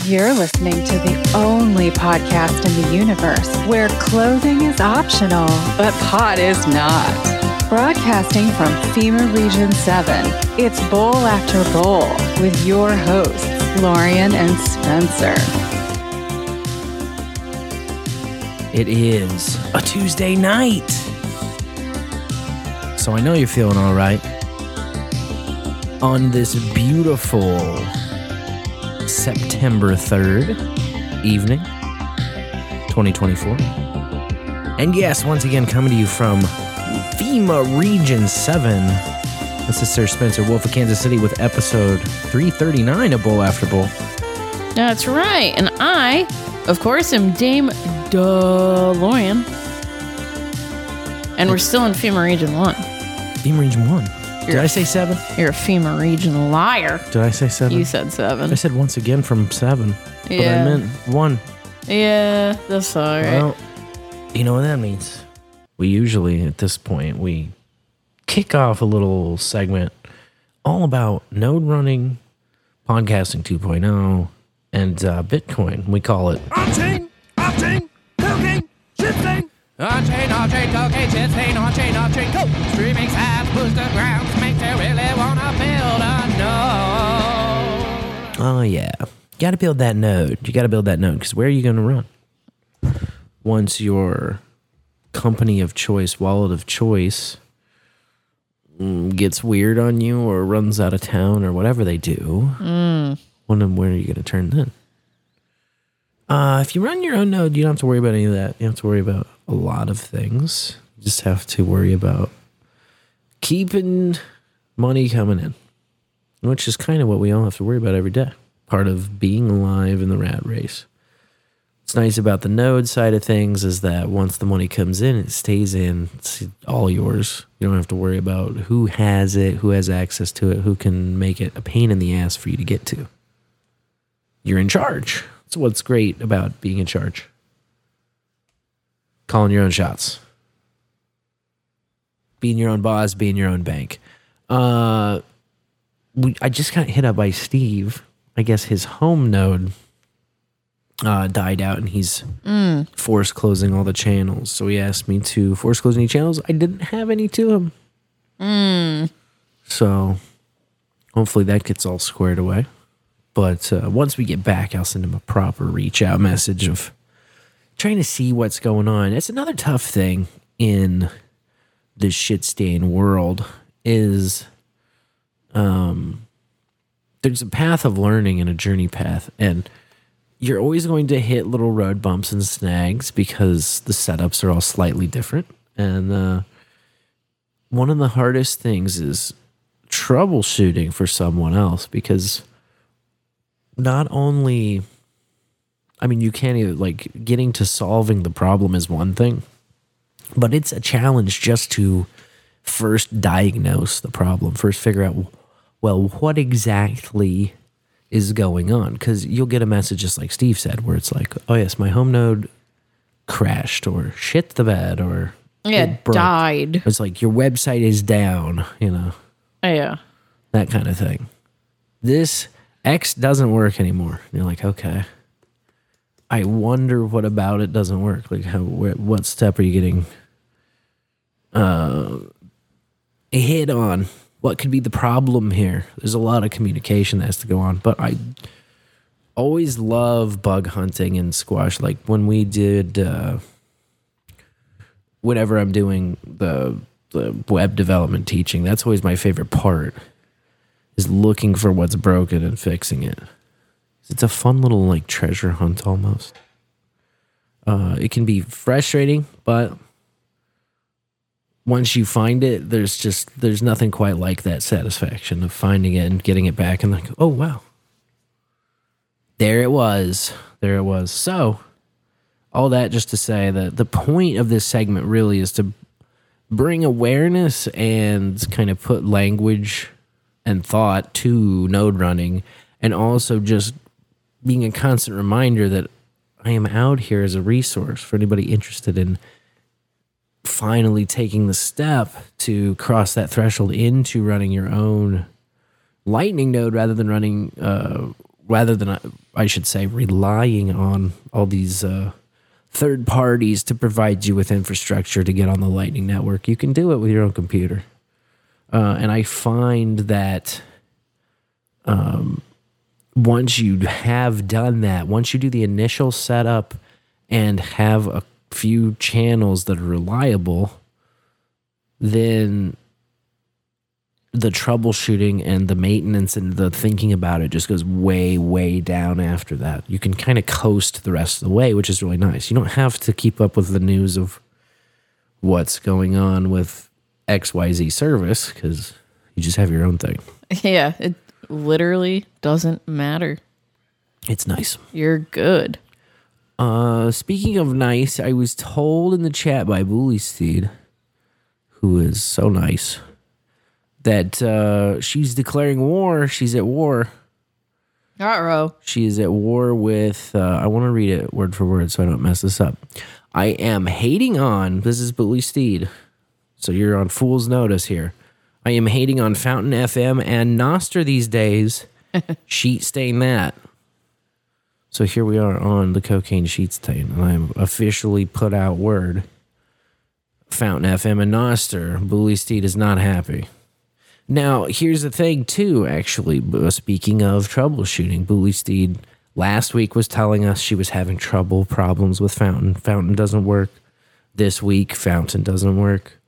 You're listening to the only podcast in the universe where clothing is optional, but pot is not. Broadcasting from FEMA Region 7, it's Bowl After Bowl with your hosts, Lorian and Spencer. It is a Tuesday night, so I know you're feeling all right on this beautiful September 3rd evening, 2024. And yes, once again, coming to you from FEMA Region 7. This is Sir Spencer Wolf of Kansas City with episode 339 of Bowl After Bowl. That's right. And I, of course, am Dame DeLorean. And we're still in FEMA Region 1. FEMA Region 1. Did I say 7? You're a FEMA Region liar. Did I say 7? You said 7. I said once again from 7. Yeah. But I meant 1. Yeah, that's all right. Well, you know what that means. We usually, at this point, we kick off a little segment all about node running, podcasting 2.0, and Bitcoin. We call it On-chain, off-chain, cocaine, shifting. On-chain, off-chain, cocaine, shifting, on-chain, off-chain, coke. Streaming apps, booster grounds, make you really want to build a node. Oh, yeah. You got to build that node. You got to build that node, because where are you going to run? Once your company of choice, wallet of choice, gets weird on you or runs out of town or whatever they do, where are you going to turn then? If you run your own node, you don't have to worry about any of that. You don't have to worry about a lot of things. You just have to worry about keeping money coming in, which is kind of what we all have to worry about every day. Part of being alive in the rat race. What's nice about the node side of things is that once the money comes in, it stays in. It's all yours. You don't have to worry about who has it, who has access to it, who can make it a pain in the ass for you to get to. You're in charge. That's what's great about being in charge. Calling your own shots. Being your own boss, being your own bank. I just got hit up by Steve. I guess his home node died out and he's force closing all the channels. So he asked me to force close any channels. I didn't have any to him. So hopefully that gets all squared away. But once we get back, I'll send him a proper reach out message of trying to see what's going on. It's another tough thing in this shit-stained world is there's a path of learning and a journey path. And you're always going to hit little road bumps and snags because the setups are all slightly different. And one of the hardest things is troubleshooting for someone else because not only, I mean, you can't even, like, getting to solving the problem is one thing, but it's a challenge just to first diagnose the problem, first figure out, well, what exactly is going on, because you'll get a message just like Steve said where it's like, oh yes, my home node crashed or shit the bed or it died. It's like your website is down, you know. Yeah. That kind of thing. This X doesn't work anymore. And you're like, okay. I wonder what about it doesn't work. Like what step are you getting hit on? What could be the problem here? There's a lot of communication that has to go on. But I always love bug hunting and squash. Like when we did, whenever I'm doing the web development teaching, that's always my favorite part, is looking for what's broken and fixing it. It's a fun little like treasure hunt almost. It can be frustrating, but once you find it, there's nothing quite like that satisfaction of finding it and getting it back and like, oh wow, there it was. So all that just to say that the point of this segment really is to bring awareness and kind of put language and thought to node running, and also just being a constant reminder that I am out here as a resource for anybody interested in finally taking the step to cross that threshold into running your own Lightning node rather than running, I should say, relying on all these third parties to provide you with infrastructure to get on the Lightning Network. You can do it with your own computer. And I find that once you have done that, once you do the initial setup and have a few channels that are reliable, then the troubleshooting and the maintenance and the thinking about it just goes way, way down after that. You can kind of coast the rest of the way, which is really nice. You don't have to keep up with the news of what's going on with XYZ service because you just have your own thing. Yeah, it literally doesn't matter. It's nice. You're good. Speaking of nice, I was told in the chat by Bullysteed, who is so nice, that she's declaring war. She's at war. Uh-oh. She is at war with, I want to read it word for word so I don't mess this up. I am hating on, this is Bullysteed, so you're on fool's notice here. I am hating on Fountain FM and Nostr these days. Sheet stain that. So here we are on the cocaine sheet stain, and I'm officially put out word. Fountain FM and Nostr, Bullysteed is not happy. Now, here's the thing, too, actually. Speaking of troubleshooting, Bullysteed last week was telling us she was having problems with Fountain. Fountain doesn't work. This week, Fountain doesn't work.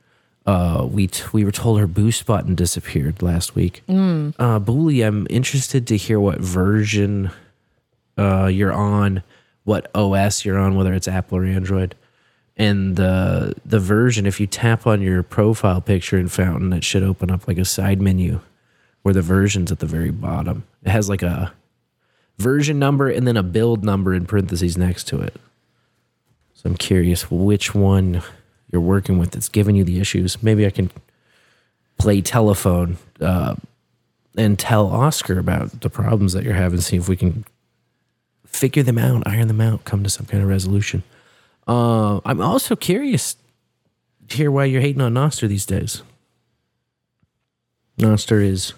We were told her boost button disappeared last week. Bully, I'm interested to hear what version you're on, what OS you're on, whether it's Apple or Android. And the version, if you tap on your profile picture in Fountain, it should open up like a side menu where the version's at the very bottom. It has like a version number and then a build number in parentheses next to it. So I'm curious which one you're working with that's giving you the issues. Maybe I can play telephone and tell Oscar about the problems that you're having, see if we can figure them out, iron them out, come to some kind of resolution. I'm also curious to hear why you're hating on Nostr these days. Nostr is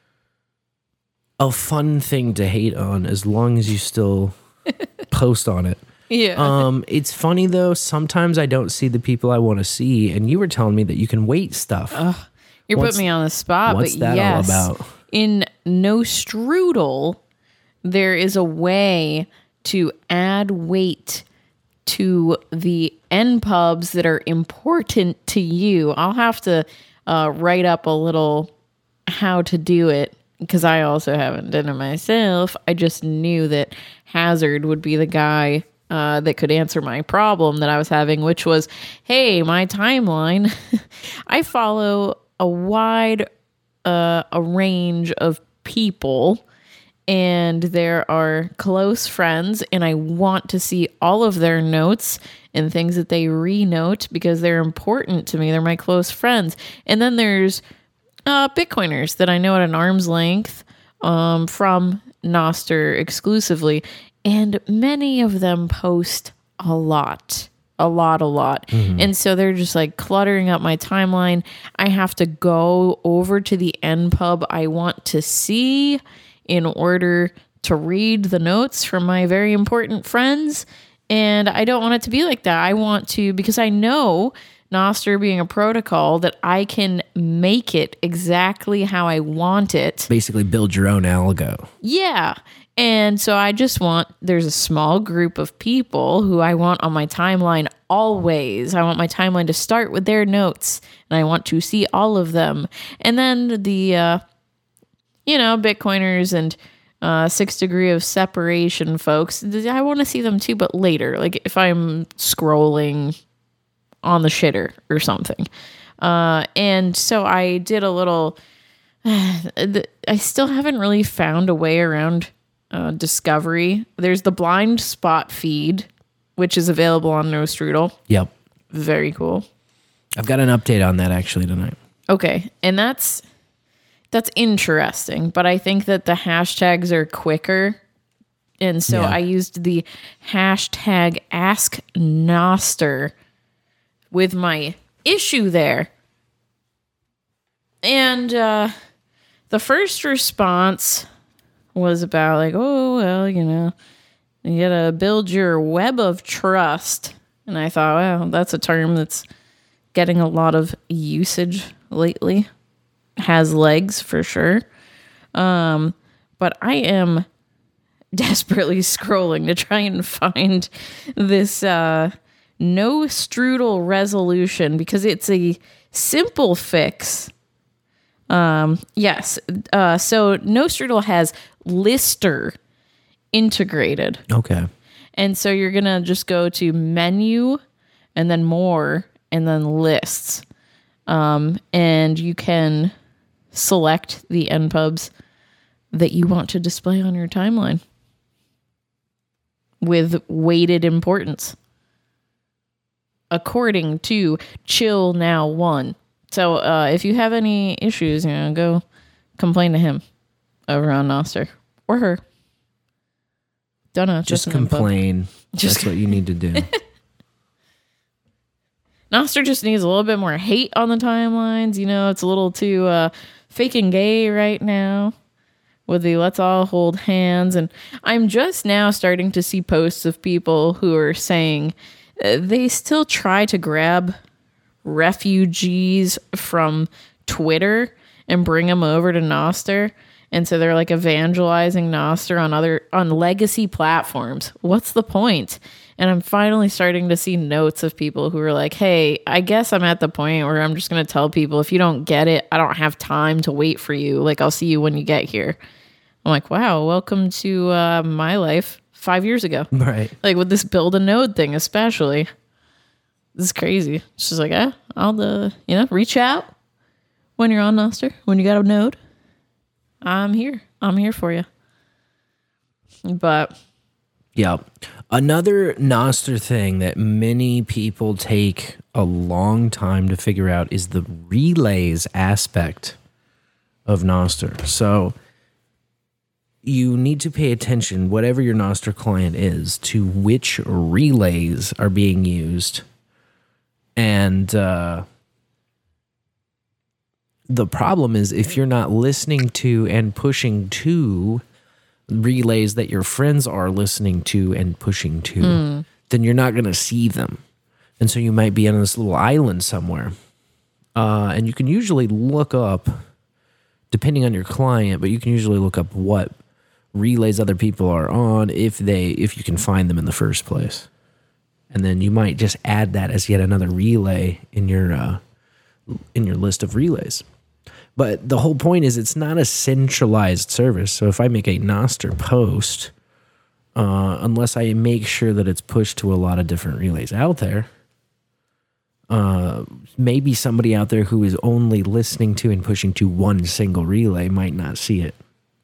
a fun thing to hate on as long as you still post on it. Yeah. It's funny though, sometimes I don't see the people I want to see, and you were telling me that you can wait stuff. You're putting me on the spot, what's but that yes, all about? In Nostrudel, there is a way to add weight to the npubs that are important to you. I'll have to write up a little how to do it because I also haven't done it myself. I just knew that Hazard would be the guy that could answer my problem that I was having, which was, hey, my timeline. I follow a wide a range of people, and there are close friends, and I want to see all of their notes and things that they re-note because they're important to me. They're my close friends. And then there's Bitcoiners that I know at an arm's length from Nostr exclusively, and many of them post a lot. Mm-hmm. And so they're just like cluttering up my timeline. I have to go over to the npub I want to see in order to read the notes from my very important friends. And I don't want it to be like that. I want to, because I know Nostr being a protocol, that I can make it exactly how I want it. Basically build your own algo. Yeah. And so I just want, there's a small group of people who I want on my timeline always. I want my timeline to start with their notes, and I want to see all of them. And then the, Bitcoiners and 6 degree of separation folks, I want to see them too, but later, like if I'm scrolling on the shitter or something. And so I did a little, I still haven't really found a way around Discovery. There's the blind spot feed, which is available on Nostrudel. Yep. Very cool. I've got an update on that actually tonight. Okay. And that's interesting, but I think that the hashtags are quicker. And so I used the hashtag AskNostr with my issue there. And the first response was about like, oh, well, you know, you gotta build your web of trust. And I thought, wow, that's a term that's getting a lot of usage lately. Has legs for sure. But I am desperately scrolling to try and find this no strudel resolution because it's a simple fix. Yes. So no strudel has Lister integrated. Okay. And so you're going to just go to menu and then more and then lists. And you can select the NPubs that you want to display on your timeline with weighted importance according to Chill Now 1. So if you have any issues, you know, go complain to him over on Nostr or her. Don't know. Just complain. That's what you need to do. Nostr just needs a little bit more hate on the timelines. You know, it's a little too fake and gay right now with the let's all hold hands. And I'm just now starting to see posts of people who are saying they still try to grab refugees from Twitter and bring them over to Nostr. And so they're like evangelizing Nostr on legacy platforms. What's the point? And I'm finally starting to see notes of people who are like, hey, I guess I'm at the point where I'm just going to tell people, if you don't get it, I don't have time to wait for you. Like, I'll see you when you get here. I'm like, wow, welcome to my life 5 years ago. Right. Like with this build a node thing, especially. This is crazy. It's just like, I'll, reach out when you're on Nostr, when you got a node. I'm here. I'm here for you. But yeah. Another Nostr thing that many people take a long time to figure out is the relays aspect of Nostr. So you need to pay attention, whatever your Nostr client is, to which relays are being used. And the problem is if you're not listening to and pushing to relays that your friends are listening to and pushing to, then you're not going to see them. And so you might be on this little island somewhere. And you can usually look up, depending on your client, but you can usually look up what relays other people are on if you can find them in the first place. And then you might just add that as yet another relay in your list of relays. But the whole point is it's not a centralized service. So if I make a Nostr post, unless I make sure that it's pushed to a lot of different relays out there, maybe somebody out there who is only listening to and pushing to one single relay might not see it.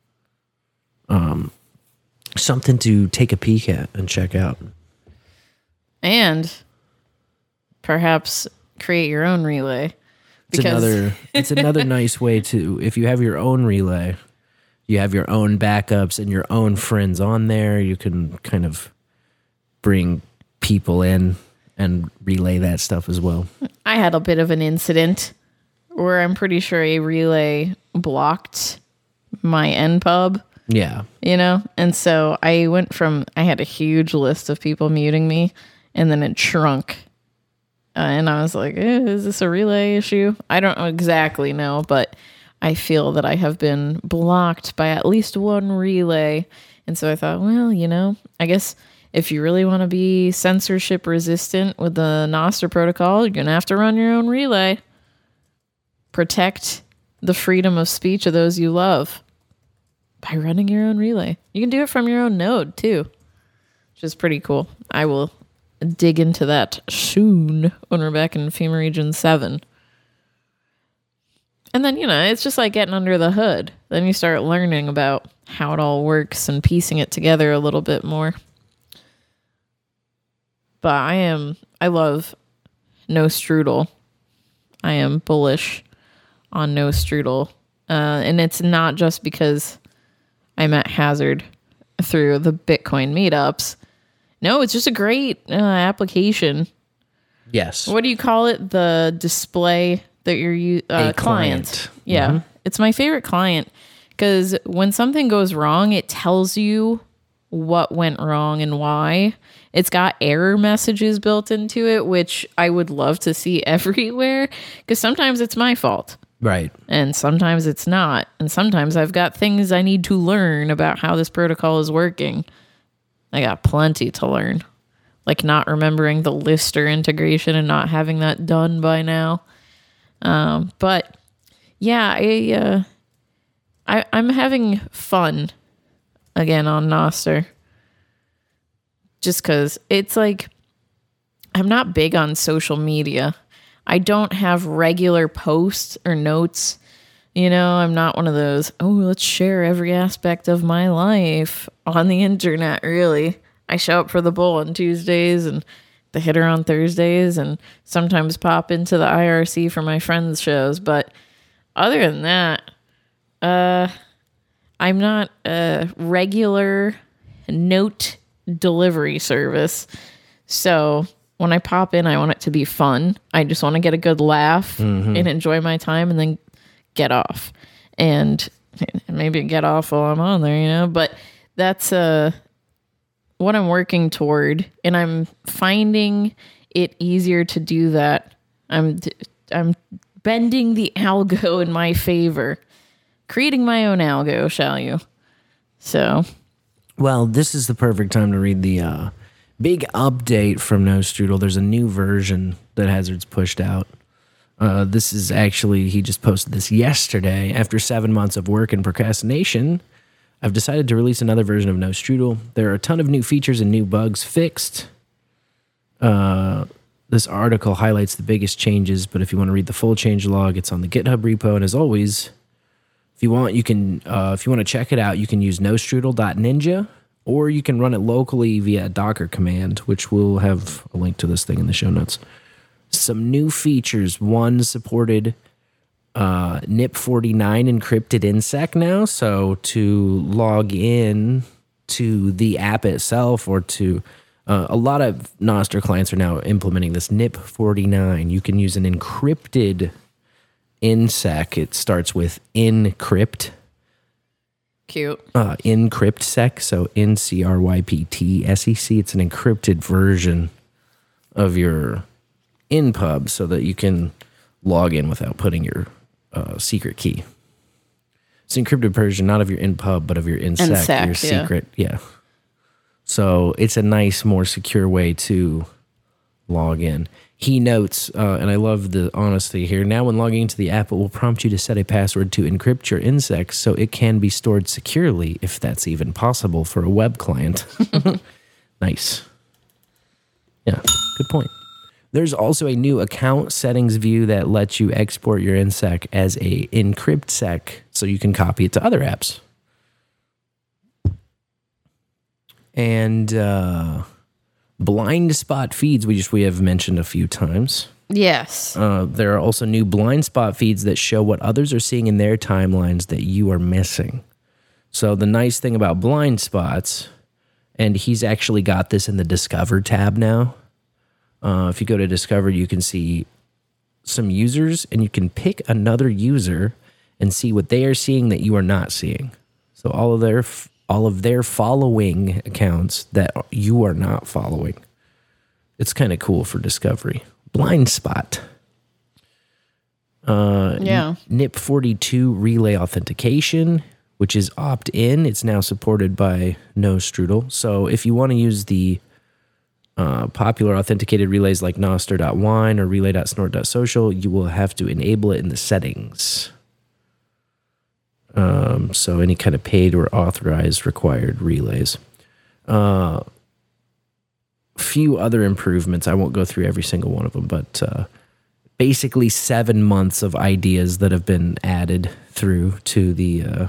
Something to take a peek at and check out. And perhaps create your own relay. It's another nice way to, if you have your own relay, you have your own backups and your own friends on there, you can kind of bring people in and relay that stuff as well. I had a bit of an incident where I'm pretty sure a relay blocked my NPub. Yeah. You know? And so I had a huge list of people muting me, and then it shrunk. And I was like, is this a relay issue? I don't exactly know, but I feel that I have been blocked by at least one relay. And so I thought, well, I guess if you really want to be censorship resistant with the Nostr protocol, you're going to have to run your own relay. Protect the freedom of speech of those you love by running your own relay. You can do it from your own node too, which is pretty cool. I will dig into that soon when we're back in FEMA Region 7. And then, it's just like getting under the hood. Then you start learning about how it all works and piecing it together a little bit more. But I love No Strudel. I am bullish on No Strudel. And it's not just because I met Hazard through the Bitcoin meetups. No, it's just a great application. Yes. What do you call it? The display that you're a client. Yeah. Mm-hmm. It's my favorite client Because when something goes wrong, it tells you what went wrong and why. It's got error messages built into it, which I would love to see everywhere, because sometimes it's my fault. Right. And sometimes it's not. And sometimes I've got things I need to learn about how this protocol is working. I got plenty to learn. Like not remembering the Lister integration and not having that done by now. But yeah, I'm having fun again on Nostr. Just because it's like, I'm not big on social media. I don't have regular posts or notes. You know, I'm not one of those, oh, let's share every aspect of my life on the internet, really. I show up for the bowl on Tuesdays and the hitter on Thursdays and sometimes pop into the IRC for my friends' shows. But other than that, I'm not a regular note delivery service. So when I pop in, I want it to be fun. I just want to get a good laugh and enjoy my time and then get off. And maybe get off while I'm on there, you know? But that's what I'm working toward. And I'm finding it easier to do that. I'm bending the algo in my favor. Creating my own algo, shall you? So... Well, this is the perfect time to read the big update from NoStrudel. There's a new version that Hazard's pushed out. This is actually, he just posted this yesterday. After 7 months of work and procrastination, I've decided to release another version of NoStrudel. There are a ton of new features and new bugs fixed. This article highlights the biggest changes, but if you want to read the full change log, it's on the GitHub repo. And as always, if you want, you can. If you want to check it out, you can use nostrudel.ninja, or you can run it locally via a Docker command, which we'll have a link to this thing in the show notes. Some new features. One supported NIP49 encrypted InSec now, so to log in to the app itself or to a lot of Nostr clients are now implementing this NIP49. You can use an encrypted InSec. It starts with encrypt. Cute. Encrypt sec, so NCRYPTSEC. It's an encrypted version of your InPub so that you can log in without putting your secret key. It's an encrypted version, not of your InPub, but of your InSec, your secret. Yeah. So it's a nice, more secure way to log in. He notes, and I love the honesty here, now when logging into the app, it will prompt you to set a password to encrypt your InSec so it can be stored securely, if that's even possible for a web client. Nice. Yeah, good point. There's also a new account settings view that lets you export your InSec as a encrypt sec so you can copy it to other apps. And blind spot feeds, we have mentioned a few times. Yes. There are also new blind spot feeds that show what others are seeing in their timelines that you are missing. So the nice thing about blind spots, and he's actually got this in the Discover tab now. If you go to Discover, you can see some users, and you can pick another user and see what they are seeing that you are not seeing. So all of their following accounts that you are not following. It's kind of cool for discovery. Blind spot. NIP42 relay authentication, which is opt-in. It's now supported by NoStrudel. So if you want to use the popular authenticated relays like Nostr.wine or relay.snort.social, you will have to enable it in the settings. So any kind of paid or authorized required relays. Few other improvements. I won't go through every single one of them, but basically 7 months of ideas that have been added through to the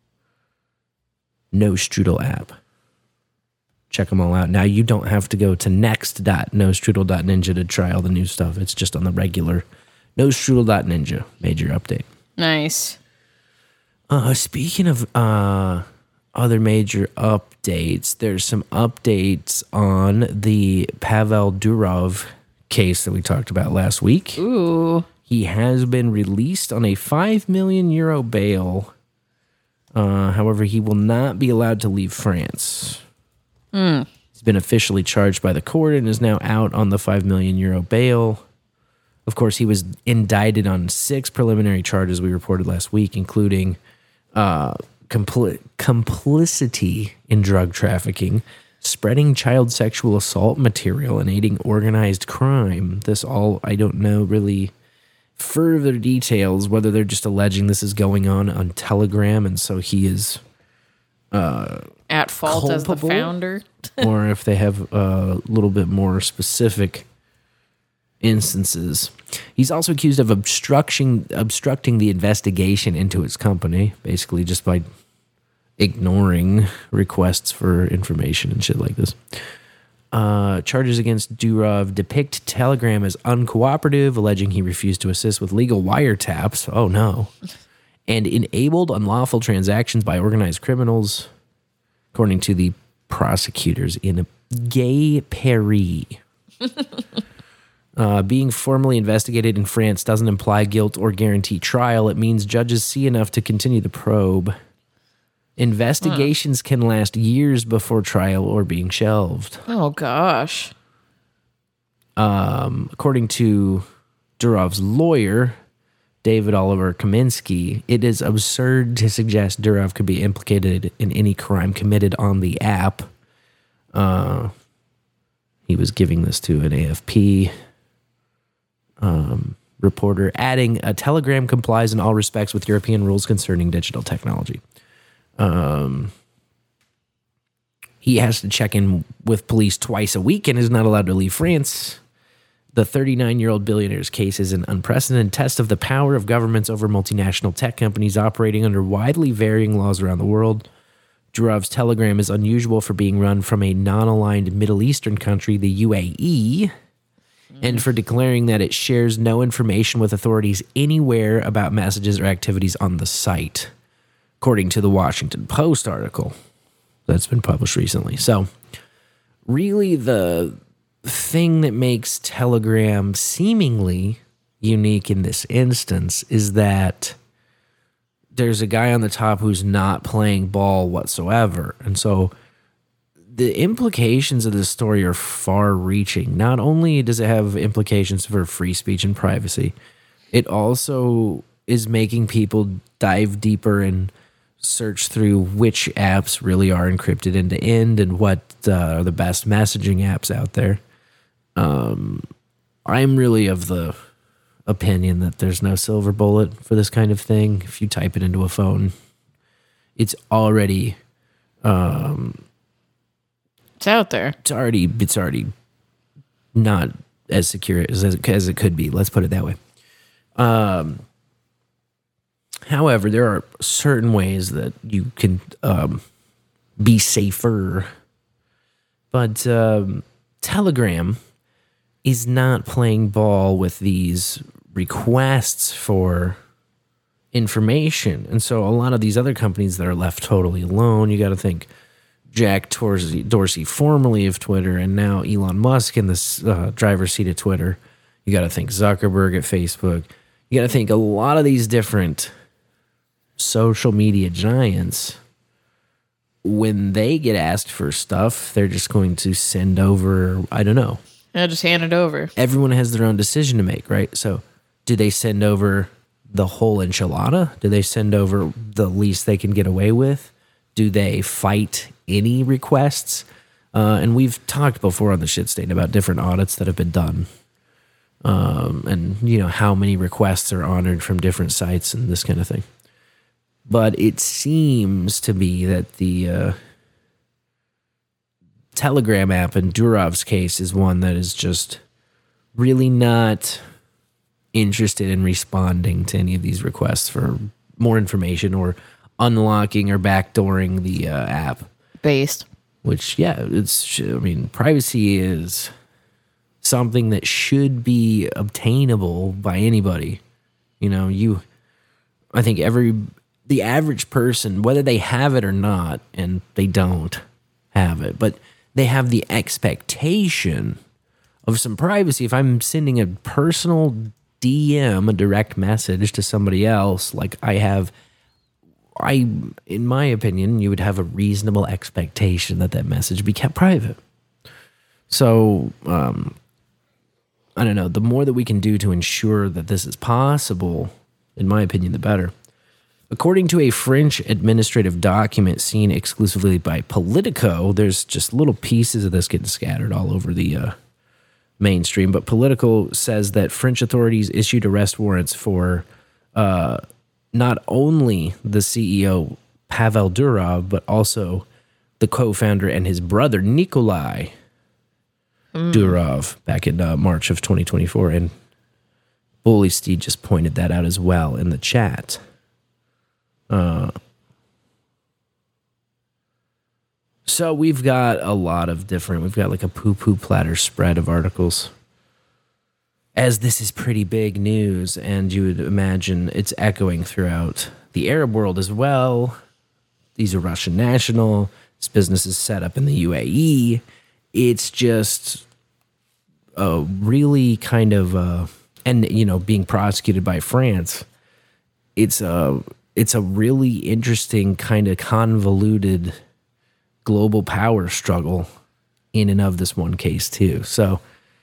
NoStrudel app. Check them all out. Now you don't have to go to next.nostrudel.ninja to try all the new stuff. It's just on the regular nostrudel.ninja major update. Nice. Speaking of other major updates, there's some updates on the Pavel Durov case that we talked about last week. Ooh. He has been released on a €5 million bail However, he will not be allowed to leave France. He's been officially charged by the court and is now out on the €5 million bail. Of course, he was indicted on 6 preliminary charges we reported last week, including complicity in drug trafficking, spreading child sexual assault material, and aiding organized crime. This all, I don't know really further details, whether they're just alleging this is going on Telegram, and so he is at fault culpable, as the founder. Or if they have a little bit more specific instances. He's also accused of obstructing the investigation into his company, basically just by ignoring requests for information and shit like this. Charges against Durov depict Telegram as uncooperative, alleging he refused to assist with legal wiretaps. Oh no. And enabled unlawful transactions by organized criminals, according to the prosecutors in Gay Paris. Being formally investigated in France doesn't imply guilt or guarantee trial. It means judges see enough to continue the probe. Investigations can last years before trial or being shelved. Oh, gosh. According to Durov's lawyer, David Oliver Kaminsky, it is absurd to suggest Durov could be implicated in any crime committed on the app. He was giving this to an AFP reporter, adding, Telegram complies in all respects with European rules concerning digital technology. He has to check in with police twice a week and is not allowed to leave France. The 39-year-old billionaire's case is an unprecedented test of the power of governments over multinational tech companies operating under widely varying laws around the world. Durov's Telegram is unusual for being run from a non-aligned Middle Eastern country, the UAE, and for declaring that it shares no information with authorities anywhere about messages or activities on the site, according to the Washington Post article that's been published recently. So, really, the thing that makes Telegram seemingly unique in this instance is that there's a guy on the top who's not playing ball whatsoever. And so the implications of this story are far-reaching. Not only does it have implications for free speech and privacy, it also is making people dive deeper and search through which apps really are encrypted end-to-end and what are the best messaging apps out there. I'm really of the opinion that there's no silver bullet for this kind of thing. If you type it into a phone, it's already it's out there. It's already not as secure as it could be. Let's put it that way. However, there are certain ways that you can be safer. But Telegram is not playing ball with these requests for information. And so a lot of these other companies that are left totally alone, you got to think Jack Dorsey, formerly of Twitter, and now Elon Musk in this driver's seat at Twitter. You got to think Zuckerberg at Facebook. You got to think a lot of these different social media giants, when they get asked for stuff, they're just going to send over, I don't know. Yeah, just hand it over. Everyone has their own decision to make, right? So do they send over the whole enchilada? Do they send over the least they can get away with? Do they fight any requests? And we've talked before on the Shit Stain about different audits that have been done. And, you know, how many requests are honored from different sites and this kind of thing. But it seems to be that the Telegram app in Durov's case is one that is just really not interested in responding to any of these requests for more information or unlocking or backdooring the app. Based. Which, privacy is something that should be obtainable by anybody. You know, I think the average person, whether they have it or not, and they don't have it, but they have the expectation of some privacy. If I'm sending a personal DM, a direct message to somebody else, like I have in my opinion, you would have a reasonable expectation that that message be kept private. So, I don't know. The more that we can do to ensure that this is possible, in my opinion, the better. According to a French administrative document seen exclusively by Politico, there's just little pieces of this getting scattered all over the mainstream, but Politico says that French authorities issued arrest warrants for not only the CEO, Pavel Durov, but also the co-founder and his brother, Nikolai Durov, back in March of 2024. And Bully Steed just pointed that out as well in the chat. So we've got a lot of different, we've got like a poo-poo platter spread of articles. As this is pretty big news, and you would imagine it's echoing throughout the Arab world as well. These are Russian national. This business is set up in the UAE. It's just a really kind of, and you know, being prosecuted by France. It's a really interesting kind of convoluted global power struggle in and of this one case too. So,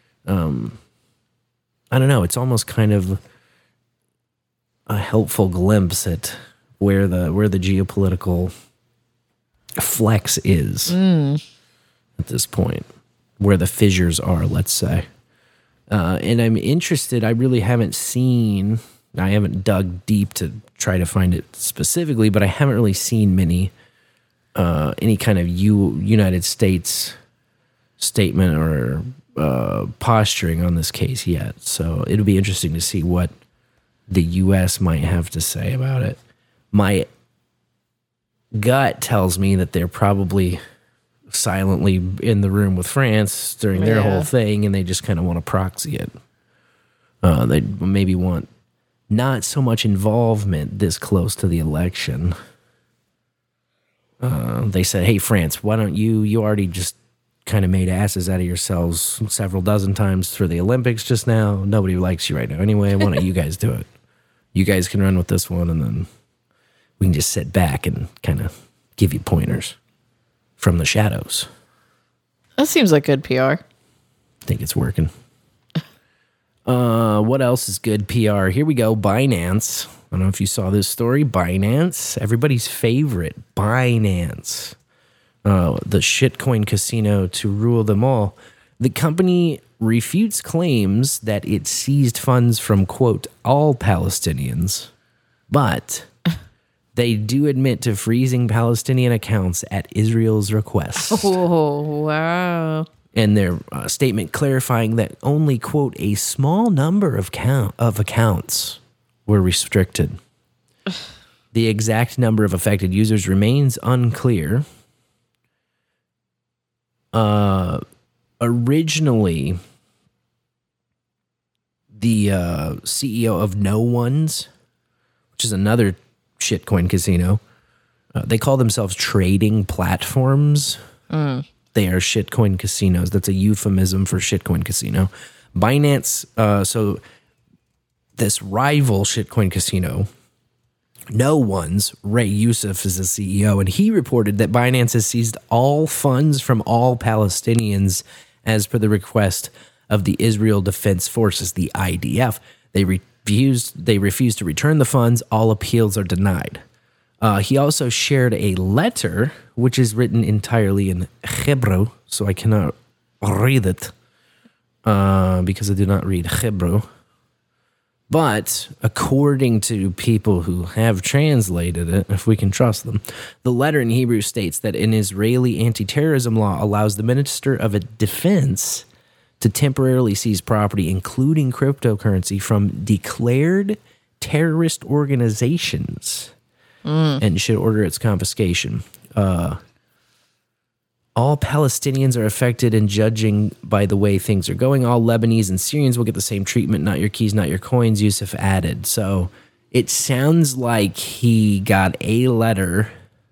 I don't know. It's almost kind of a helpful glimpse at where the geopolitical flex is at this point, where the fissures are, let's say. And I'm interested. I really haven't seen. I haven't dug deep to try to find it specifically, but I haven't really seen any kind of United States statement or posturing on this case yet. So it'll be interesting to see what the U.S. might have to say about it. My gut tells me that they're probably silently in the room with France during their whole thing, and they just kind of want to proxy it. They maybe want not so much involvement this close to the election. They said, hey, France, why don't you already just kind of made asses out of yourselves several dozen times for the Olympics just now. Nobody likes you right now. Anyway, why don't you guys do it? You guys can run with this one, and then we can just sit back and kind of give you pointers from the shadows. That seems like good PR. I think it's working. What else is good PR? Here we go. Binance. I don't know if you saw this story. Binance, everybody's favorite. Binance. The shitcoin casino to rule them all. The company refutes claims that it seized funds from, quote, all Palestinians, but they do admit to freezing Palestinian accounts at Israel's request. Oh, wow. And their statement clarifying that only, quote, a small number of accounts were restricted. The exact number of affected users remains unclear. Originally, the CEO of No Ones, which is another shitcoin casino, they call themselves trading platforms. They are shitcoin casinos. That's a euphemism for shitcoin casino. Binance, so this rival shitcoin casino, No One's, Ray Youssef is the CEO, and he reported that Binance has seized all funds from all Palestinians as per the request of the Israel Defense Forces, the IDF. They refused to return the funds. All appeals are denied. He also shared a letter, which is written entirely in Hebrew, so I cannot read it because I do not read Hebrew. But according to people who have translated it, if we can trust them, the letter in Hebrew states that an Israeli anti-terrorism law allows the Minister of Defense to temporarily seize property, including cryptocurrency, from declared terrorist organizations and should order its confiscation. All Palestinians are affected, and judging by the way things are going, all Lebanese and Syrians will get the same treatment. Not your keys, not your coins, Youssef added. So it sounds like he got a letter,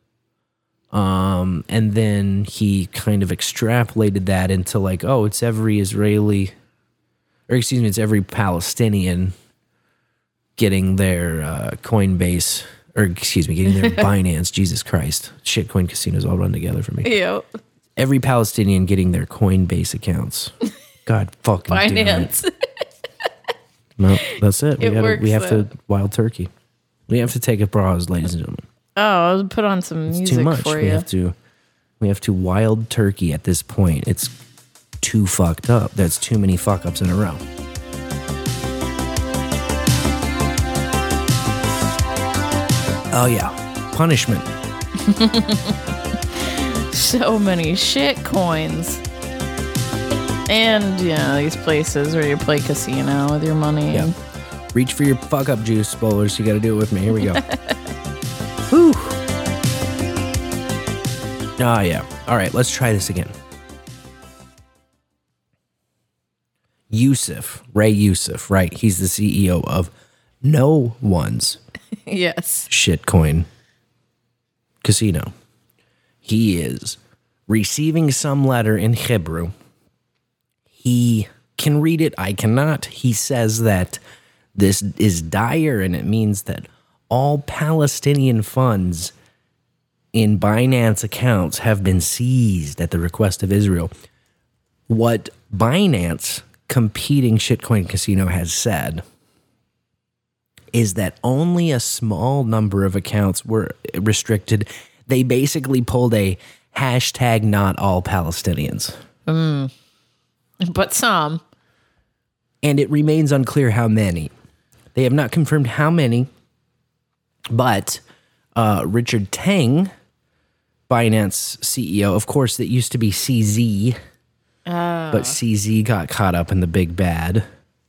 and then he kind of extrapolated that into like, oh, it's every Israeli, or excuse me, it's every Palestinian getting their Coinbase, or excuse me, getting their Binance. Jesus Christ. Shitcoin casinos all run together for me. Yep. Every Palestinian getting their Coinbase accounts. God fucking damn it. Binance. No, that's it. It We have works, to wild turkey. We have to take a pause, ladies and gentlemen. Oh, I'll put on some It's music too much. for We you. have to wild turkey at this point. It's too fucked up. That's too many fuck ups in a row. Oh yeah, punishment. So many shit coins. And, these places where you play casino with your money. Yeah. Reach for your fuck up juice, bowlers. You got to do it with me. Here we go. Whew. Oh yeah. All right, let's try this again. Ray Youssef, right? He's the CEO of No One's Yes. Shitcoin casino. He is receiving some letter in Hebrew. He can read it. I cannot. He says that this is dire, and it means that all Palestinian funds in Binance accounts have been seized at the request of Israel. What Binance, competing shitcoin casino, has said is that only a small number of accounts were restricted. They basically pulled a hashtag not all Palestinians. But some. And it remains unclear how many. They have not confirmed how many, but Richard Teng, Binance CEO, of course, that used to be CZ, but CZ got caught up in the big bad.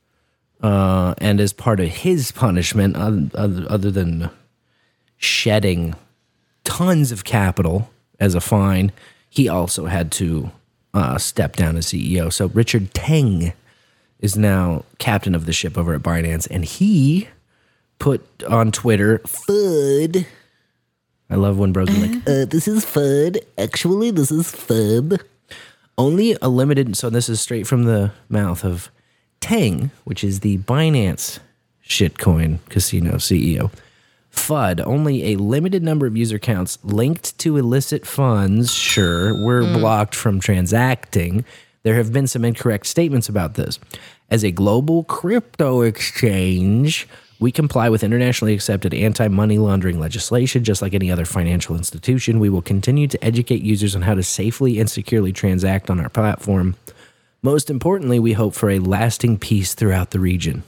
And as part of his punishment, other than shedding tons of capital as a fine, he also had to step down as CEO. So Richard Teng is now captain of the ship over at Binance, and he put on Twitter, FUD. I love when bros are like, this is FUD. Actually, this is FUD. Only a limited, so this is straight from the mouth of Teng, which is the Binance shitcoin casino CEO. FUD, only a limited number of user accounts linked to illicit funds, were blocked from transacting. There have been some incorrect statements about this. As a global crypto exchange, we comply with internationally accepted anti-money laundering legislation, just like any other financial institution. We will continue to educate users on how to safely and securely transact on our platform. Most importantly, we hope for a lasting peace throughout the region.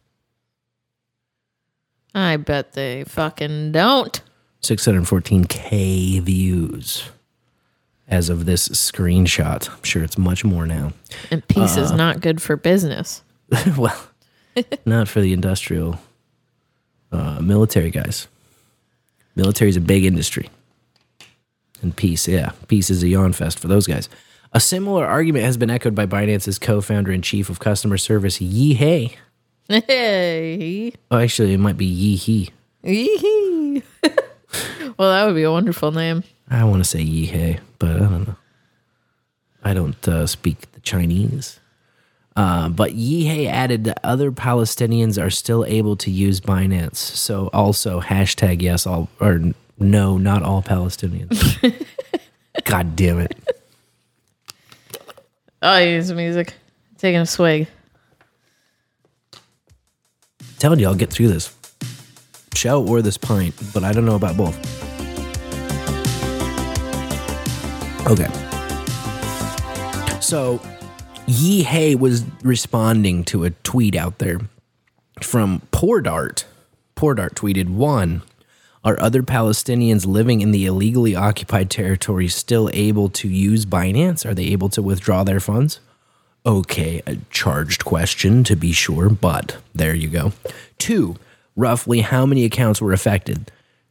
I bet they fucking don't. 614K views as of this screenshot. I'm sure it's much more now. And peace is not good for business. Well, not for the industrial military guys. Military is a big industry. And peace, peace is a yawn fest for those guys. A similar argument has been echoed by Binance's co-founder and chief of customer service, Yi He. Hey. Oh, actually, it might be Yi He. Yee-hee. Well, that would be a wonderful name. I want to say Yi He, but I don't know. I don't speak the Chinese. But Yi He added that other Palestinians are still able to use Binance. So also hashtag yes all, or no, not all Palestinians. God damn it. Oh, use music. Taking a swig. Telling you, I'll get through this show or this pint, but I don't know about both. Okay. So, Yi He was responding to a tweet out there from Poor Dart. Poor Dart tweeted, 1, are other Palestinians living in the illegally occupied territory still able to use Binance? Are they able to withdraw their funds? Okay, a charged question to be sure, but there you go. 2, roughly how many accounts were affected?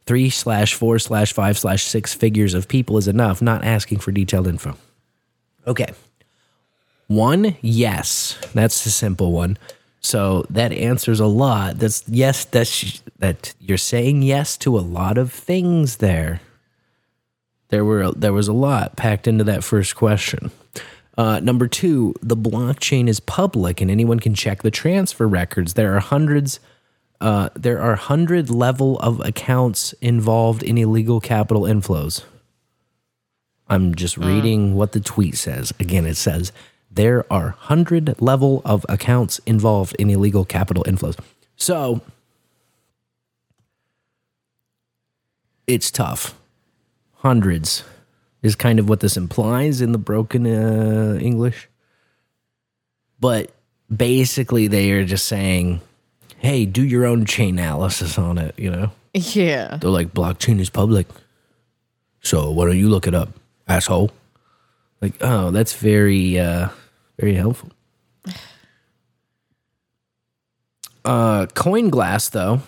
3/4/5/6 figures of people is enough, not asking for detailed info. Okay. 1, yes. That's the simple one. So that answers a lot. That's yes, that you're saying yes to a lot of things there. There was a lot packed into that first question. Number 2, the blockchain is public and anyone can check the transfer records. There are hundreds There are 100 level of accounts involved in illegal capital inflows. I'm just reading what the tweet says. Again, it says there are 100 level of accounts involved in illegal capital inflows. So it's tough. Hundreds is kind of what this implies in the broken English. But basically they are just saying, hey, do your own chain analysis on it, you know? Yeah. They're like, blockchain is public. So why don't you look it up, asshole? Like, oh, that's very, very helpful. CoinGlass, though,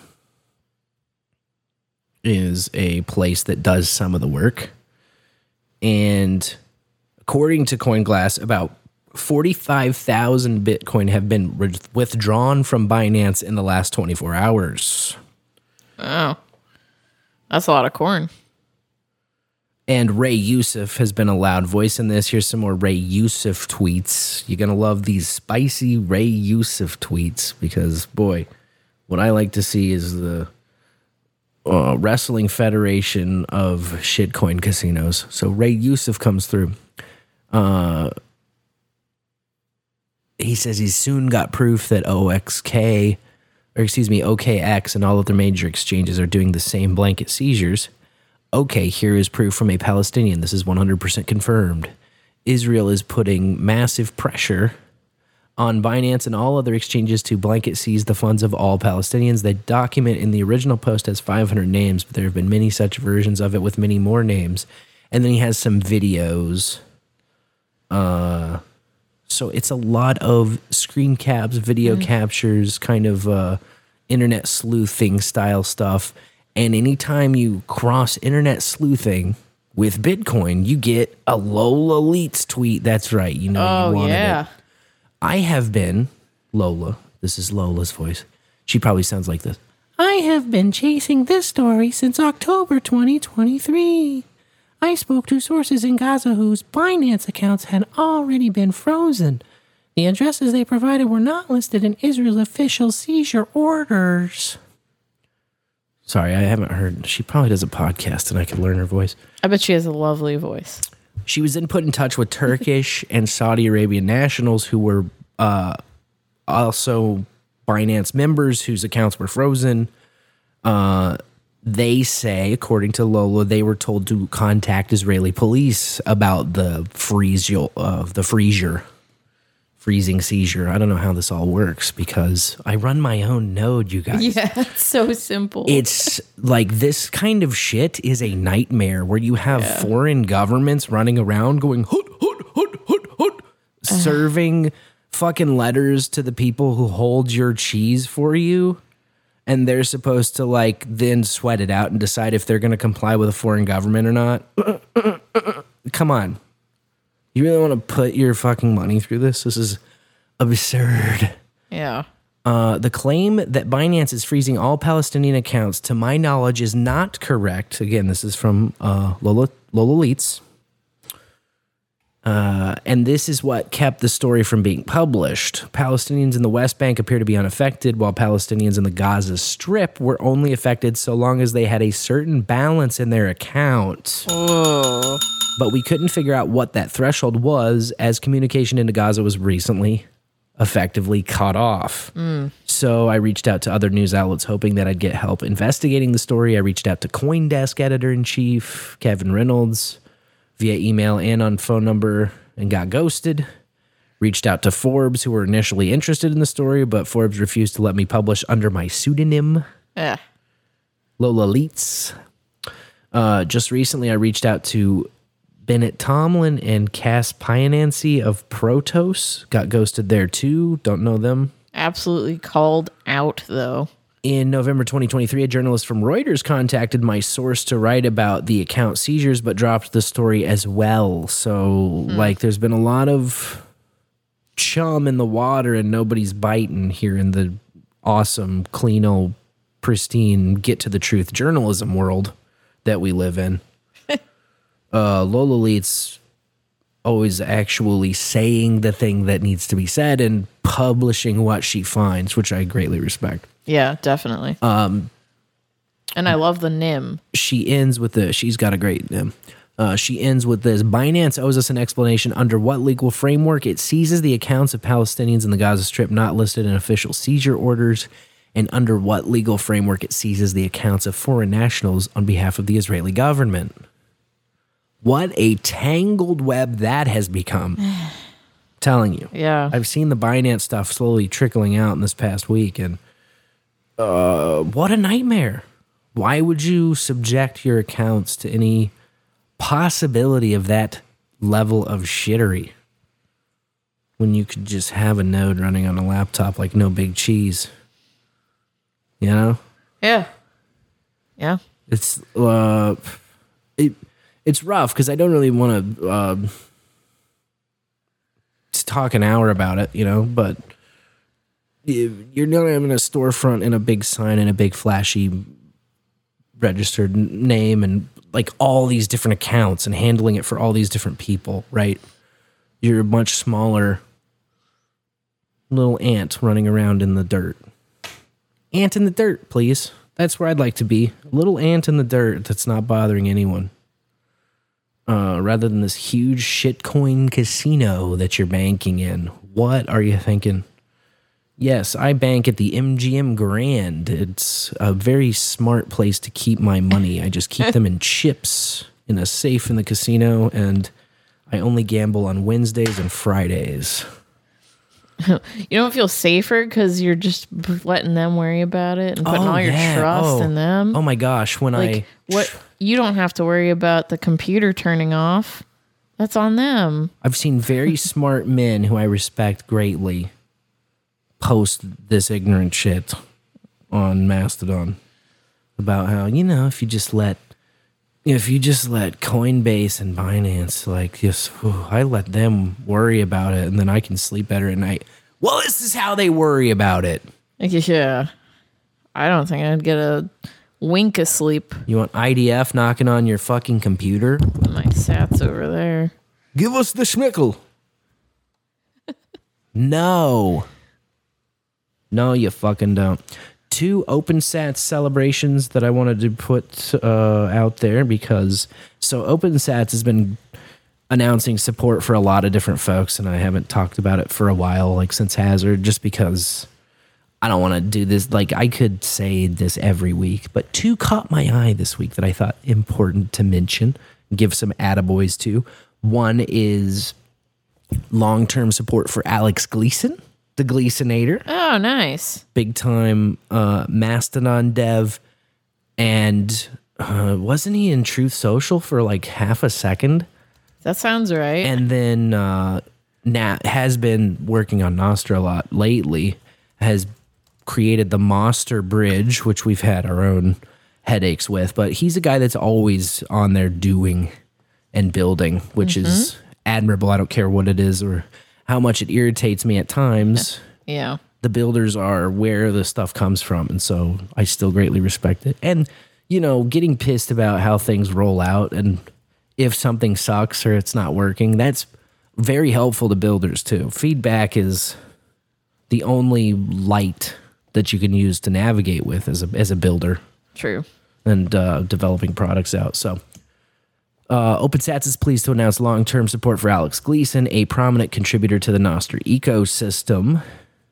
is a place that does some of the work. And according to CoinGlass, about 45,000 Bitcoin have been withdrawn from Binance in the last 24 hours. Oh, that's a lot of corn. And Ray Youssef has been a loud voice in this. Here's some more Ray Youssef tweets. You're going to love these spicy Ray Youssef tweets because, boy, what I like to see is the Wrestling Federation of shitcoin casinos. So Ray Youssef comes through. He says he's soon got proof that OKX and all other major exchanges are doing the same blanket seizures. Okay, here is proof from a Palestinian. This is 100% confirmed. Israel is putting massive pressure on Binance and all other exchanges to blanket seize the funds of all Palestinians. The document in the original post has 500 names, but there have been many such versions of it with many more names. And then he has some videos. So it's a lot of screen caps, video captures, kind of internet sleuthing style stuff. And anytime you cross internet sleuthing with Bitcoin, you get a Lola Leets tweet. That's right. You know, you wanted it. I have been, Lola, this is Lola's voice. She probably sounds like this. I have been chasing this story since October 2023. I spoke to sources in Gaza whose Binance accounts had already been frozen. The addresses they provided were not listed in Israel's official seizure orders. Sorry, I haven't heard. She probably does a podcast and I could learn her voice. I bet she has a lovely voice. She was then put in touch with Turkish and Saudi Arabian nationals who were also Binance members whose accounts were frozen. They say, according to Lola, they were told to contact Israeli police about the freezing seizure. I don't know how this all works because I run my own node, you guys. Yeah, it's so simple. It's like this kind of shit is a nightmare where you have foreign governments running around going, hut, hut, hut, hut, hut, serving fucking letters to the people who hold your cheese for you. And they're supposed to like then sweat it out and decide if they're going to comply with a foreign government or not. Come on. You really want to put your fucking money through this? This is absurd. Yeah. The claim that Binance is freezing all Palestinian accounts, to my knowledge, is not correct. Again, this is from Lola Leets. And this is what kept the story from being published. Palestinians in the West Bank appear to be unaffected, while Palestinians in the Gaza Strip were only affected so long as they had a certain balance in their account. Oh. But we couldn't figure out what that threshold was, as communication into Gaza was recently effectively cut off. So I reached out to other news outlets hoping that I'd get help investigating the story. I reached out to CoinDesk editor-in-chief Kevin Reynolds via email and on phone number and got ghosted. Reached out to Forbes, who were initially interested in the story, but Forbes refused to let me publish under my pseudonym, Lola Leets. Just recently, I reached out to Bennett Tomlin and Cass Pianancy of Protos. Got ghosted there too. Don't know them. Absolutely called out, though. In November 2023, a journalist from Reuters contacted my source to write about the account seizures, but dropped the story as well. So, there's been a lot of chum in the water and nobody's biting here in the awesome, clean, old, pristine, get-to-the-truth journalism world that we live in. Lola Leets always actually saying the thing that needs to be said and publishing what she finds, which I greatly respect. Yeah, definitely. And I love the NIM. She ends with this. She's got a great NIM. She ends with this. Binance owes us an explanation under what legal framework it seizes the accounts of Palestinians in the Gaza Strip not listed in official seizure orders, and under what legal framework it seizes the accounts of foreign nationals on behalf of the Israeli government. What a tangled web that has become. Telling you. Yeah. I've seen the Binance stuff slowly trickling out in this past week, and what a nightmare. Why would you subject your accounts to any possibility of that level of shittery when you could just have a node running on a laptop like no big cheese? You know? Yeah. Yeah. It's it's rough because I don't really want to talk an hour about it, you know, but you're not having a storefront and a big sign and a big flashy registered name and like all these different accounts and handling it for all these different people, right? You're a much smaller little ant running around in the dirt. Ant in the dirt, please. That's where I'd like to be. A little ant in the dirt that's not bothering anyone. Rather than this huge shitcoin casino that you're banking in. What are you thinking? Yes, I bank at the MGM Grand. It's a very smart place to keep my money. I just keep them in chips in a safe in the casino, and I only gamble on Wednesdays and Fridays. You don't feel safer because you're just letting them worry about it and putting all your trust in them. Oh my gosh, what you don't have to worry about the computer turning off. That's on them. I've seen very smart men who I respect greatly post this ignorant shit on Mastodon about how, you know, if you just let Coinbase and Binance, like, I let them worry about it and then I can sleep better at night. Well, this is how they worry about it. Yeah. I don't think I'd get a wink of sleep. You want IDF knocking on your fucking computer? My sats over there. Give us the schmickel. No, you fucking don't. 2 OpenSats celebrations that I wanted to put out there because OpenSats has been announcing support for a lot of different folks, and I haven't talked about it for a while, like since Hazard, just because I don't want to do this. Like, I could say this every week, but 2 caught my eye this week that I thought important to mention, give some attaboys to. One is long-term support for Alex Gleason, the Gleasonator. Oh, nice. Big time Mastodon dev. And wasn't he in Truth Social for like half a second? That sounds right. And then Nat has been working on Nostr a lot lately, has created the Monster Bridge, which we've had our own headaches with. But he's a guy that's always on there doing and building, which is admirable. I don't care what it is or how much it irritates me at times. Yeah. The builders are where the stuff comes from, and so I still greatly respect it. And, you know, getting pissed about how things roll out and if something sucks or it's not working, that's very helpful to builders too. Feedback is the only light that you can use to navigate with as a builder. True. And developing products out. So OpenSats is pleased to announce long-term support for Alex Gleason, a prominent contributor to the Nostr ecosystem.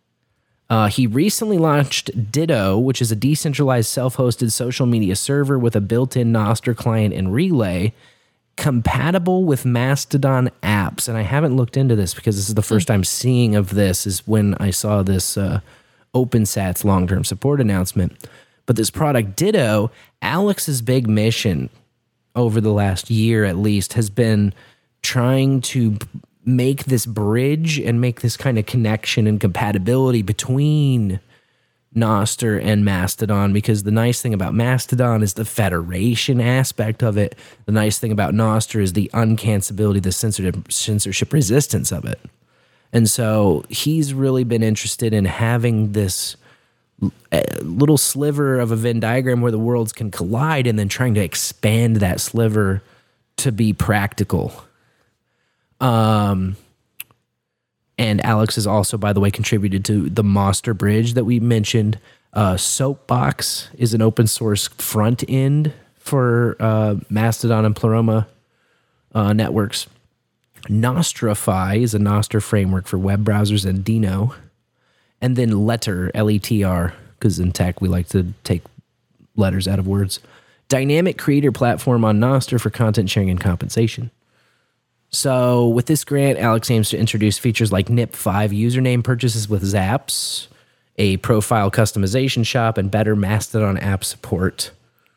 He recently launched Ditto, which is a decentralized self-hosted social media server with a built-in Nostr client and relay, compatible with Mastodon apps. And I haven't looked into this because this is the first time seeing of this is when I saw this OpenSats long-term support announcement. But this product, Ditto, Alex's big mission over the last year at least has been trying to make this bridge and make this kind of connection and compatibility between Nostr and Mastodon, because the nice thing about Mastodon is the federation aspect of it. The nice thing about Nostr is the uncancelability, the censorship resistance of it. And so he's really been interested in having this little sliver of a Venn diagram where the worlds can collide and then trying to expand that sliver to be practical. And Alex has also, by the way, contributed to the Monster Bridge that we mentioned. Soapbox is an open source front end for Mastodon and Pleroma networks. Nostrify is a Nostr framework for web browsers and Dino. And then Letter, L-E-T-R, because in tech we like to take letters out of words. Dynamic creator platform on Nostr for content sharing and compensation. So with this grant, Alex aims to introduce features like NIP5 username purchases with Zaps, a profile customization shop, and better Mastodon app support.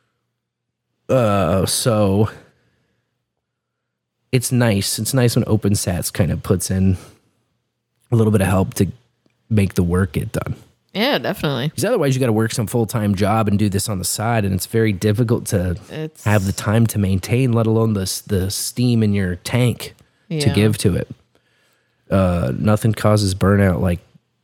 So it's nice. It's nice when OpenSats kind of puts in a little bit of help to make the work get done. Yeah, definitely. Because otherwise you got to work some full-time job and do this on the side, and it's very difficult to have the time to maintain, let alone the steam in your tank to give to it. Nothing causes burnout like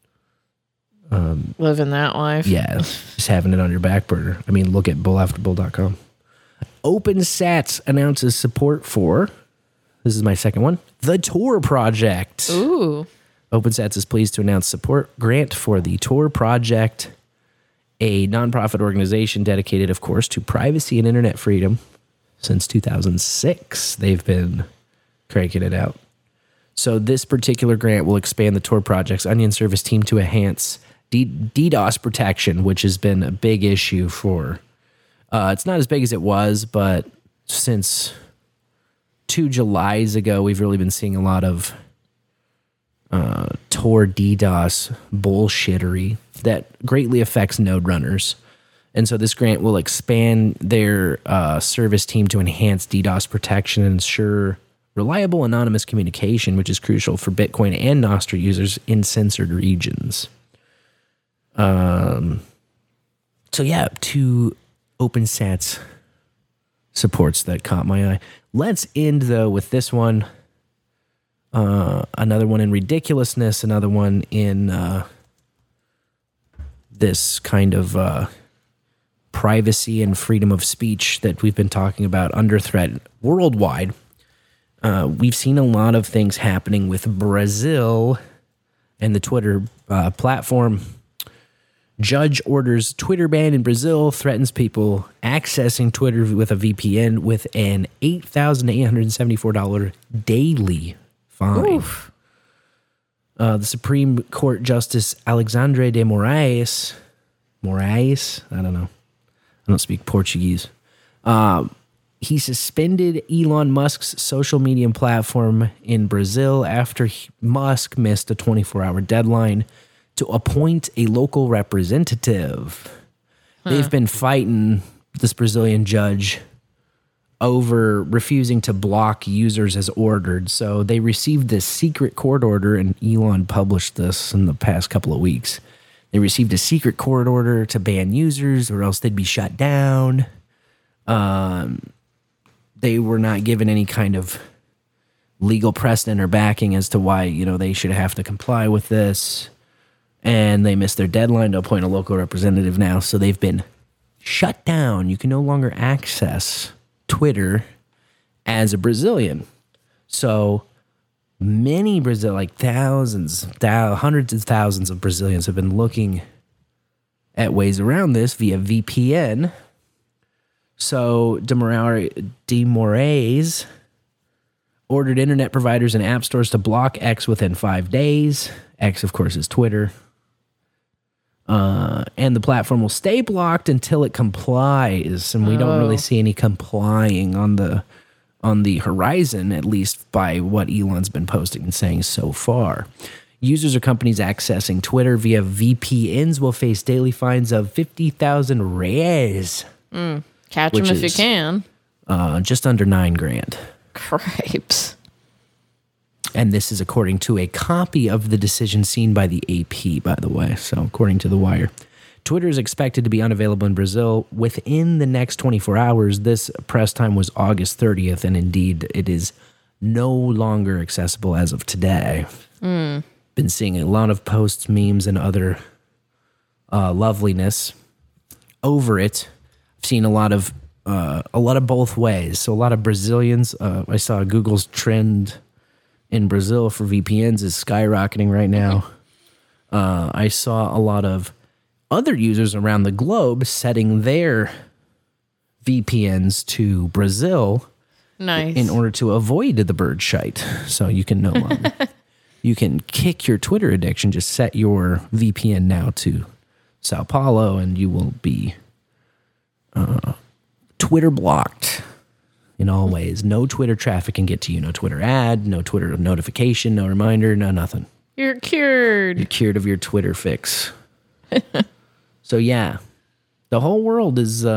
living that life. Yeah, just having it on your back burner. I mean, look at bullafterbull.com. OpenSats announces support for, this is my second one, the Tor Project. Ooh. OpenSats is pleased to announce support grant for the Tor Project, a nonprofit organization dedicated, of course, to privacy and internet freedom. Since 2006, they've been cranking it out. So this particular grant will expand the Tor Project's Onion service team to enhance DDoS protection, which has been a big issue for... it's not as big as it was, but since 2 Julys ago, we've really been seeing a lot of Tor DDoS bullshittery that greatly affects node runners. And so this grant will expand their service team to enhance DDoS protection and ensure reliable anonymous communication, which is crucial for Bitcoin and Nostr users in censored regions. So yeah, 2 OpenSats supports that caught my eye. Let's end though with this one. Another one in ridiculousness, another one in this kind of privacy and freedom of speech that we've been talking about under threat worldwide. We've seen a lot of things happening with Brazil and the Twitter platform. Judge orders Twitter ban in Brazil, threatens people accessing Twitter with a VPN with an $8,874 daily fine. The Supreme Court Justice Alexandre de Moraes, I don't know. I don't speak Portuguese. He suspended Elon Musk's social media platform in Brazil after Musk missed a 24-hour deadline to appoint a local representative. They've been fighting this Brazilian judge over refusing to block users as ordered. So they received this secret court order, and Elon published this in the past couple of weeks. They received a secret court order to ban users or else they'd be shut down. They were not given any kind of legal precedent or backing as to why, they should have to comply with this. And they missed their deadline to appoint a local representative now. So they've been shut down. You can no longer access Twitter as a Brazilian. So many hundreds of thousands of Brazilians have been looking at ways around this via VPN. So de Moraes ordered internet providers and app stores to block X within 5 days. X, of course, is Twitter. And the platform will stay blocked until it complies. And we don't really see any complying on the horizon, at least by what Elon's been posting and saying so far. Users or companies accessing Twitter via VPNs will face daily fines of 50,000 reais. Catch them if you can. Just under $9,000. Cripes. And this is according to a copy of the decision seen by the AP, by the way. So according to The Wire. Twitter is expected to be unavailable in Brazil within the next 24 hours. This press time was August 30th, and indeed it is no longer accessible as of today. Been seeing a lot of posts, memes, and other loveliness over it. I've seen a lot of both ways. So a lot of Brazilians, I saw Google's trend in Brazil for VPNs is skyrocketing right now. I saw a lot of other users around the globe setting their VPNs to Brazil Nice. in order to avoid the bird shite. So you can no longer, you can kick your Twitter addiction. Just set your VPN now to Sao Paulo, and you will be Twitter blocked in all ways. No Twitter traffic can get to you. No Twitter ad, no Twitter notification, no reminder, no nothing. You're cured. You're cured of your Twitter fix. So yeah, the whole world is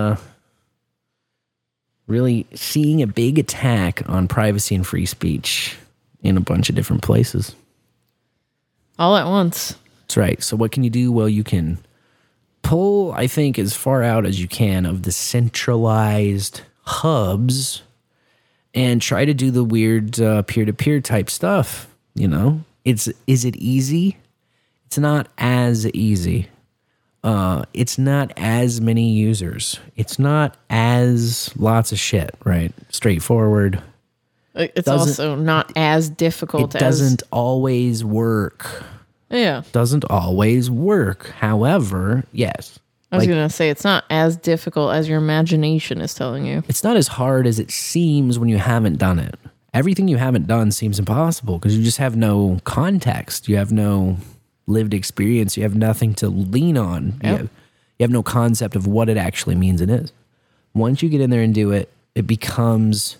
really seeing a big attack on privacy and free speech in a bunch of different places. All at once. That's right. So what can you do? Well, you can pull, I think, as far out as you can of the centralized hubs and try to do the weird peer-to-peer type stuff. You know, is it easy? It's not as easy. It's not as many users. It's not as lots of shit, right? Straightforward. It's also not as difficult It doesn't always work. Yeah. Doesn't always work. However, yes. I was going to say, it's not as difficult as your imagination is telling you. It's not as hard as it seems when you haven't done it. Everything you haven't done seems impossible because you just have no context. You have no lived experience. You have nothing to lean on. Yep. You have no concept of what it actually means and is. Once you get in there and do it, it becomes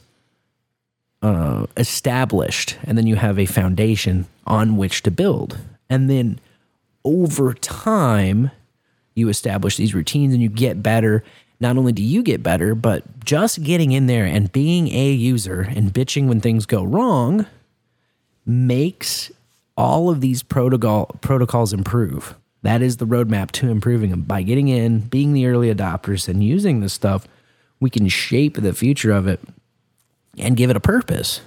established, and then you have a foundation on which to build. And then over time, you establish these routines and you get better. Not only do you get better, but just getting in there and being a user and bitching when things go wrong makes all of these protocols improve. That is the roadmap to improving them. By getting in, being the early adopters, and using this stuff, we can shape the future of it and give it a purpose.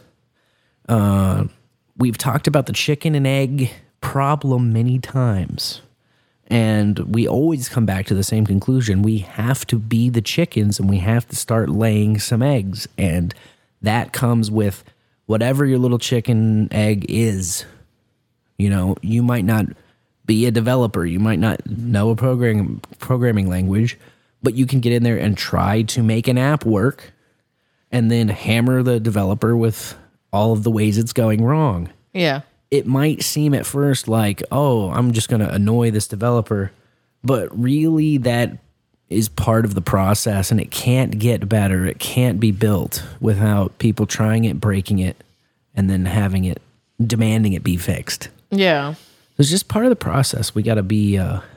We've talked about the chicken and egg problem many times, and we always come back to the same conclusion. We have to be the chickens, and we have to start laying some eggs, and that comes with whatever your little chicken egg is. You know, you might not be a developer, you might not know a programming language, but you can get in there and try to make an app work, and then hammer the developer with all of the ways it's going wrong. Yeah. It might seem at first like, oh, I'm just going to annoy this developer, but really that is part of the process, and it can't get better. It can't be built without people trying it, breaking it, and then having it, demanding it be fixed. Yeah. It's just part of the process. We got to be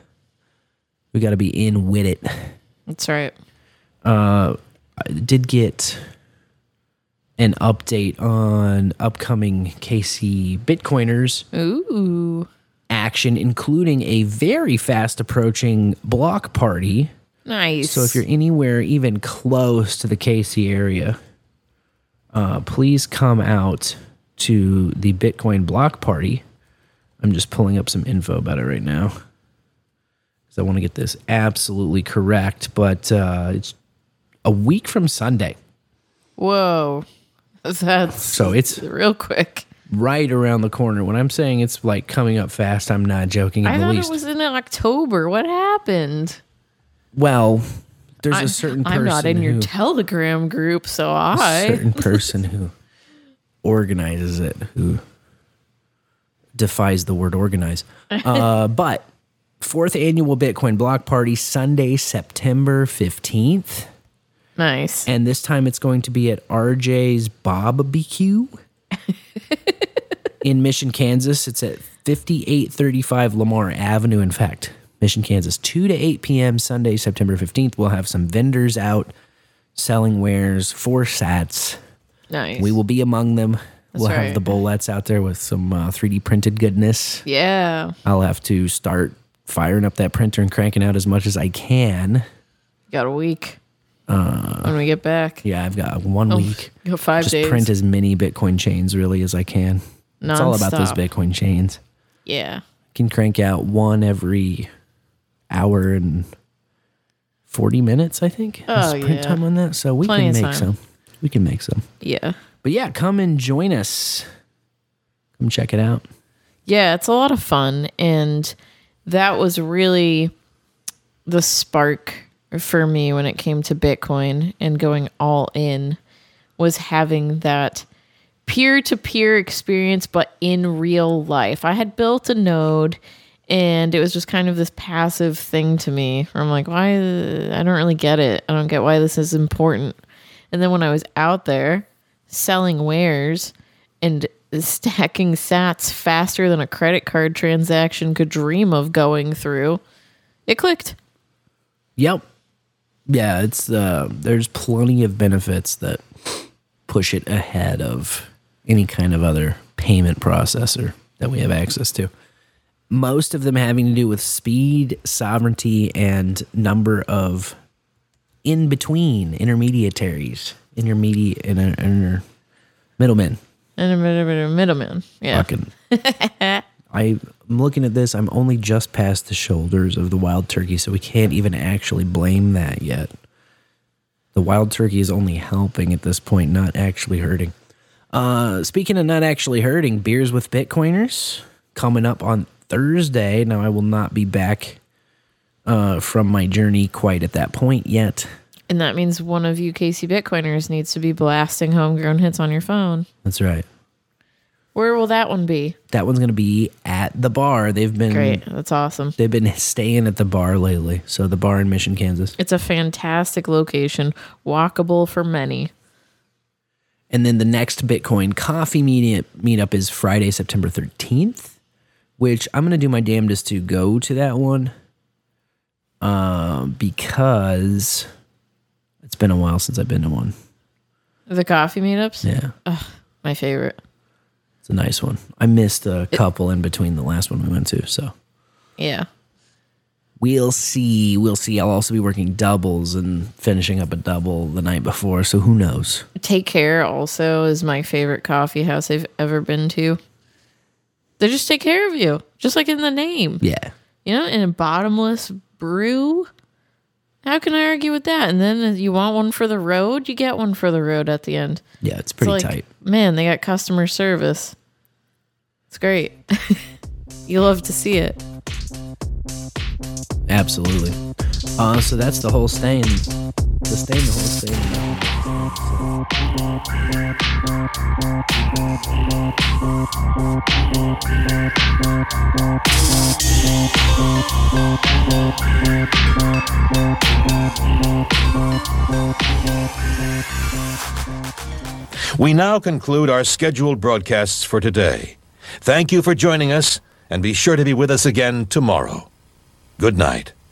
in with it. That's right. I did get an update on upcoming KC Bitcoiners Ooh. action, including a very fast approaching block party. Nice. So if you're anywhere even close to the KC area, please come out to the Bitcoin block party. I'm just pulling up some info about it right now because I want to get this absolutely correct. But it's a week from Sunday. Whoa. That's So it's real quick. right around the corner. When I'm saying it's like coming up fast, I'm not joking in I the thought least. it was in October. What happened? Well, there's a certain person I'm not in your who, Telegram group, so a certain person who organizes it, who defies the word organize. But fourth annual Bitcoin block party, Sunday, September 15th. Nice. And this time it's going to be at RJ's BBQ in Mission, Kansas. It's at 5835 Lamar Avenue, in fact. Mission, Kansas, 2 to 8 p.m. Sunday, September 15th. We'll have some vendors out selling wares for sats. Nice. We will be among them. We'll right. have the bullets out there with some 3D printed goodness. Yeah. I'll have to start firing up that printer and cranking out as much as I can. Got a week. When we get back. Yeah, I've got 1 week. Got 5 Just days. print as many Bitcoin chains really as I can. It's all about those Nonstop. Bitcoin chains. Yeah. Can crank out one every hour and 40 minutes, I think. Oh, is print yeah. time on that. So we Plenty can of make time. some. We can make some. Yeah. But yeah, come and join us. Come check it out. Yeah, it's a lot of fun. And that was really the spark for me when it came to Bitcoin and going all in, was having that peer-to-peer experience, but in real life. I had built a node, and it was just kind of this passive thing to me where I'm like, why? I don't really get it. I don't get why this is important. And then when I was out there selling wares and stacking sats faster than a credit card transaction could dream of going through, it clicked. Yep. Yeah, it's there's plenty of benefits that push it ahead of any kind of other payment processor that we have access to. Most of them having to do with speed, sovereignty, and number of in-between intermediaries, middlemen. Middleman. Yeah. Fucking. I'm looking at this. I'm only just past the shoulders of the wild turkey, so we can't even actually blame that yet. The wild turkey is only helping at this point, not actually hurting. Speaking of not actually hurting, Beers with Bitcoiners coming up on Thursday. Now, I will not be back from my journey quite at that point yet. And that means one of you Casey Bitcoiners needs to be blasting homegrown hits on your phone. That's right. Where will that one be? That one's going to be at the bar. They've been great. That's awesome. They've been staying at the bar lately. So the bar in Mission, Kansas. It's a fantastic location, walkable for many. And then the next Bitcoin coffee meetup is Friday, September 13th, which I'm going to do my damnedest to go to that one because it's been a while since I've been to one. The coffee meetups? Yeah. Ugh, my favorite. It's a nice one. I missed a couple in between the last one we went to, so. Yeah. We'll see. I'll also be working doubles and finishing up a double the night before, so who knows? Take Care also is my favorite coffee house I've ever been to. They just take care of you, just like in the name. Yeah. You know, in a bottomless brew. How can I argue with that? And then you want one for the road, you get one for the road at the end. Yeah, it's pretty tight. Man, they got customer service. It's great. You love to see it. Absolutely. So that's the whole stain. The whole stain. We now conclude our scheduled broadcasts for today. Thank you for joining us, and be sure to be with us again tomorrow. Good night.